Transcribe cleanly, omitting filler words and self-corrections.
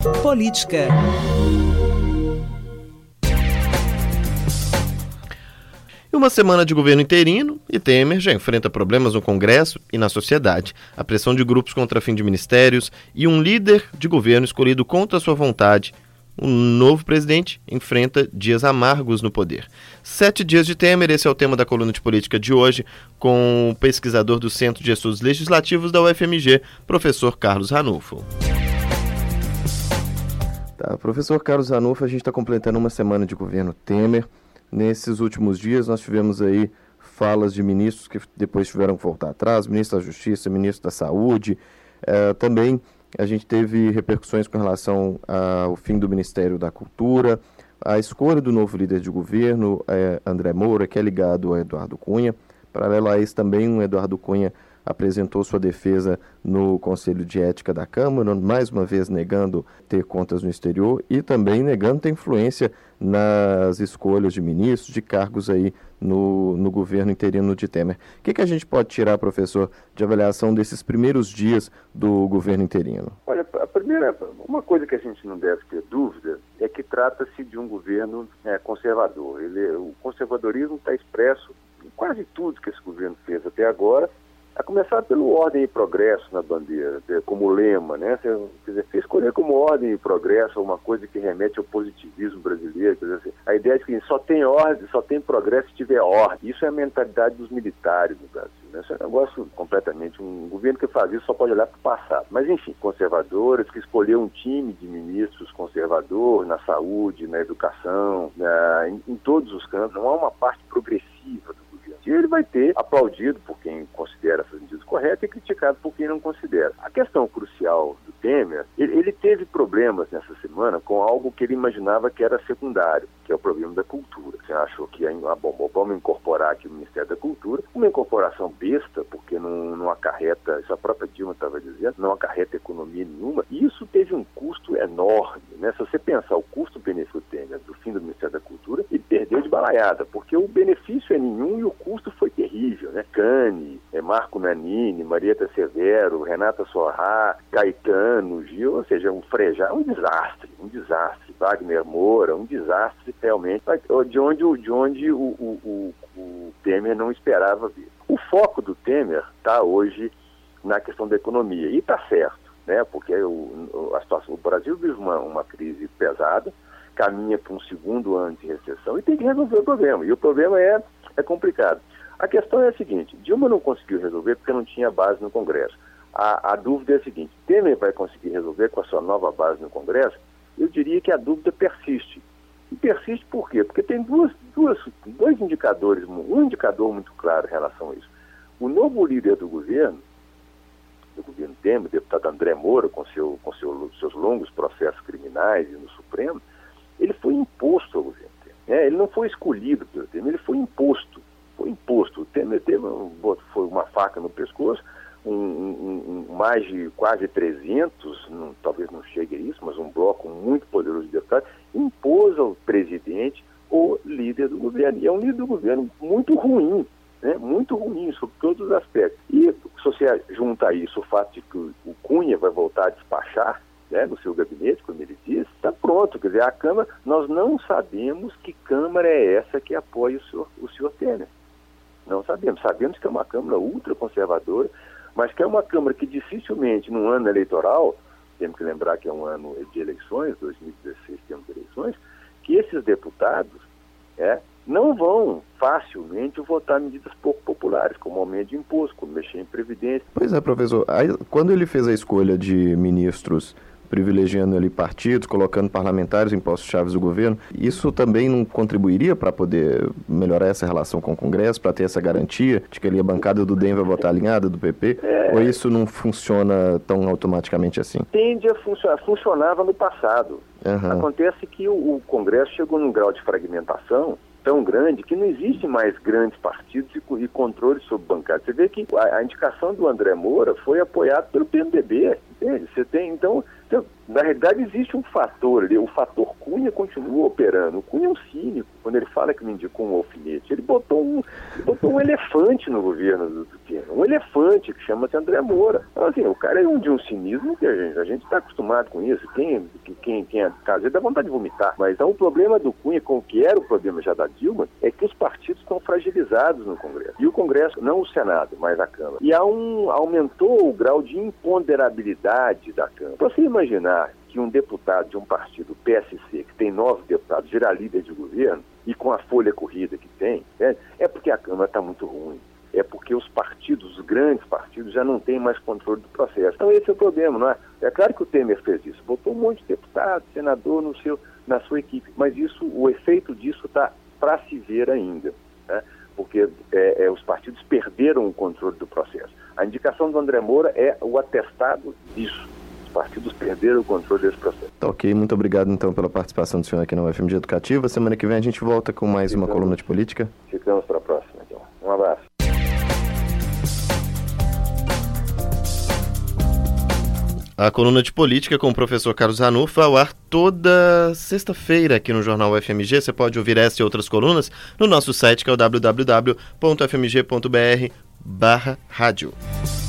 Política. Em uma semana de governo interino, e Temer já enfrenta problemas no Congresso e na sociedade, a pressão de grupos contra fim de ministérios e um líder de governo escolhido contra sua vontade. O novo presidente enfrenta dias amargos no poder. 7 dias de Temer, esse é o tema da coluna de política de hoje, com o pesquisador do Centro de Estudos Legislativos da UFMG, professor Carlos Ranulfo. Professor Carlos Ranulfo, a gente está completando uma semana de governo Temer. Nesses últimos dias nós tivemos aí falas de ministros que depois tiveram que voltar atrás, ministro da Justiça, ministro da Saúde. Também a gente teve repercussões com relação ao fim do Ministério da Cultura, a escolha do novo líder de governo, André Moura, que é ligado a Eduardo Cunha. Paralelo a isso também, o Eduardo Cunha apresentou sua defesa no Conselho de Ética da Câmara, mais uma vez negando ter contas no exterior e também negando ter influência nas escolhas de ministros, de cargos aí no governo interino de Temer. O que a gente pode tirar, professor, de avaliação desses primeiros dias do governo interino? Olha, uma coisa que a gente não deve ter dúvida é que trata-se de um governo conservador. O conservadorismo está expresso em quase tudo que esse governo fez até agora, a começar pelo ordem e progresso na bandeira, como lema, né? Quer dizer, escolher como ordem e progresso uma coisa que remete ao positivismo brasileiro, quer dizer, a ideia de que só tem ordem, só tem progresso se tiver ordem. Isso é a mentalidade dos militares no Brasil, né? Isso é um negócio completamente, um governo que faz isso só pode olhar para o passado. Mas enfim, conservadores, que escolheu um time de ministros conservador na saúde, na educação, em todos os campos, não há uma parte progressiva do governo. E ele vai ter aplaudido por quem considera essas medidas corretas e criticado por quem não considera. A questão crucial do Temer, ele teve problemas nessa semana com algo que ele imaginava que era secundário, que é o problema da cultura. Você achou que, vamos incorporar aqui o Ministério da Cultura, uma incorporação besta, porque não acarreta, isso a própria Dilma estava dizendo, não acarreta economia nenhuma, e isso teve um custo enorme, né? Se você pensar o custo-benefício Temer do fim do Ministério da Cultura, ele perdeu de balaiada, porque o benefício é nenhum e o custo foi terrível, né? Cane, Marco Nanini, Marieta Severo, Renata Sorrá, Caetano, Gil, ou seja, um Frejá, um desastre, Wagner Moura, um desastre realmente, de onde o Temer não esperava ver. O foco do Temer está hoje na questão da economia, e está certo, né? Porque o Brasil vive uma crise pesada, caminha para um segundo ano de recessão e tem que resolver o problema, e o problema é complicado. A questão é a seguinte, Dilma não conseguiu resolver porque não tinha base no Congresso. A dúvida é a seguinte, Temer vai conseguir resolver com a sua nova base no Congresso? Eu diria que a dúvida persiste. E persiste por quê? Porque tem dois indicadores, um indicador muito claro em relação a isso. O novo líder do governo Temer, o deputado André Moura, com seus longos processos criminais e no Supremo, ele foi imposto ao governo Temer. Ele não foi escolhido pelo Temer, ele foi imposto. O Temer foi uma faca no pescoço, mais de quase 300, talvez não chegue a isso, mas um bloco muito poderoso de deputados, impôs ao presidente o líder do governo. E é um líder do governo muito ruim, né? Muito ruim sobre todos os aspectos. E se você junta a isso o fato de que o Cunha vai voltar a despachar, né, no seu gabinete, como ele disse, está pronto. Quer dizer, a Câmara, nós não sabemos que Câmara é essa que apoia o senhor Temer. Não sabemos. Sabemos que é uma Câmara ultraconservadora, mas que é uma Câmara que dificilmente, num ano eleitoral, temos que lembrar que é um ano de eleições, 2016 temos eleições, que esses deputados não vão facilmente votar medidas pouco populares, como aumento de imposto, como mexer em previdência. Pois é, professor. Aí, quando ele fez a escolha de ministros privilegiando ali partidos, colocando parlamentares em postos-chave do governo, isso também não contribuiria para poder melhorar essa relação com o Congresso, para ter essa garantia de que ali a bancada do DEM vai votar alinhada do PP? Ou isso não funciona tão automaticamente assim? Tende a funcionar. Funcionava no passado. Uhum. Acontece que o Congresso chegou num grau de fragmentação tão grande que não existe mais grandes partidos e controle sobre bancada. Você vê que a indicação do André Moura foi apoiada pelo PMDB. Entende? Você tem, então, Na realidade, existe um fator ali, o fator Cunha continua operando. O Cunha é um cínico. Quando ele fala que me indicou um alfinete, ele botou um elefante no governo do Temer. Um elefante que chama-se André Moura. Então, assim, o cara é de um cinismo que a gente está acostumado com isso. Quem é caso, dá vontade de vomitar. Mas então, o problema do Cunha, com o que era o problema já da Dilma, é que os partidos estão fragilizados no Congresso. E o Congresso, não o Senado, mas a Câmara. E aumentou o grau de imponderabilidade da Câmara. Você imaginar que um deputado de um partido, PSC, que tem 9 deputados, virar líder de governo, e com a folha corrida que tem, né, é porque a Câmara está muito ruim. É porque os partidos, os grandes partidos, já não têm mais controle do processo. Então esse é o problema, não é? É claro que o Temer fez isso, botou um monte de deputado, senador na sua equipe, mas o efeito disso está para se ver ainda, né? Porque os partidos perderam o controle do processo. A indicação do André Moura é o atestado disso. Os partidos perderam o controle desse processo. Tá, ok, muito obrigado então pela participação do senhor aqui na UFMG Educativa. Semana que vem a gente volta com mais uma coluna de política. Ficamos para a próxima, então. Um abraço. A coluna de política com o professor Carlos Zanuff ao ar toda sexta-feira aqui no Jornal UFMG. Você pode ouvir essa e outras colunas no nosso site, que é o www.fmg.br/rádio.